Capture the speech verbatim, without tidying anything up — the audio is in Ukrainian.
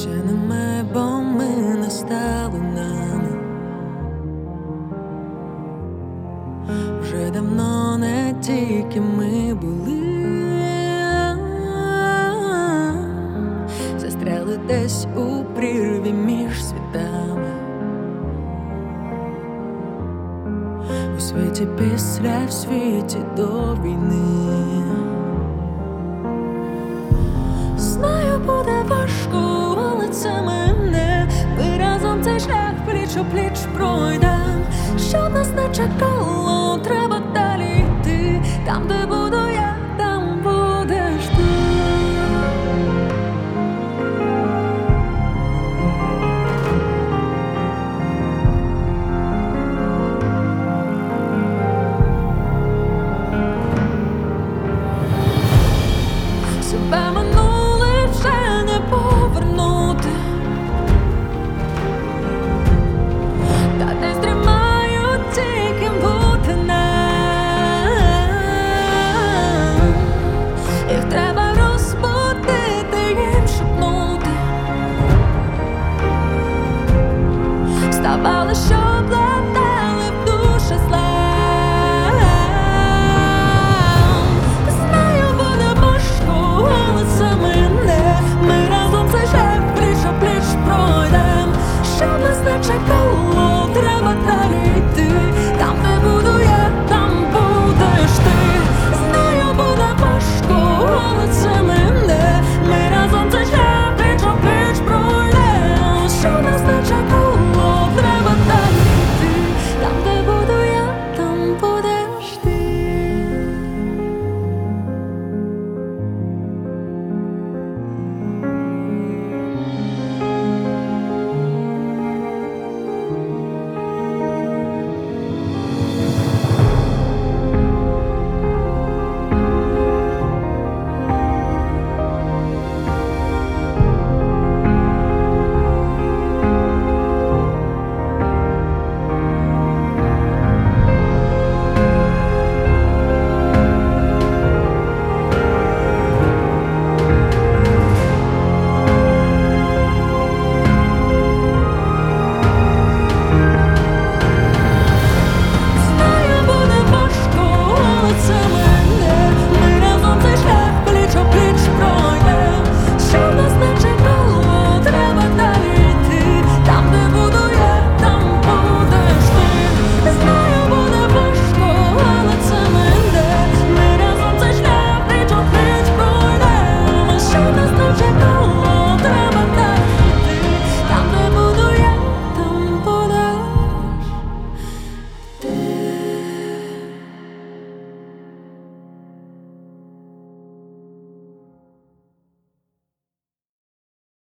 ще немає, бо ми не стали нами. Вже давно не тільки ми були, застряли десь у прірві між світами. У світі після, в світі до війни. Знаю, буде важко, але це мене. Ми разом цей шлях пліч-о-пліч пройдем. Що нас не чекало, треба далі йти. Там, де буду я, там будеш ти. Себе минуле вже не повернути, та десь тримають тільки бути нам. Їх треба розбудити, їм шепнути. Вставали, щоб летали в душе слав. Знаю, буде важко, але це мене. Ми разом цей шлях пліч-о-пліч пройдем. Що нас не чекало, треба далі йти. Там, де буду я, там будеш ти. Знаю, буде важко, але це мене. Ми разом цей шлях пліч-о-пліч пройдем. Що нас не чекало, треба далі йти. Там, де буду я, там будеш ти. Знаю, буде важко, але це мене. Ми разом цей шлях пліч-о-пліч пройдем. Що нас не чекало, треба далі йти. Там, де буду я, там будеш ти. Знаю, буде важко, але це мене. Ми разом цей шлях пліч-о-пліч пройдем. Що нас не чекало.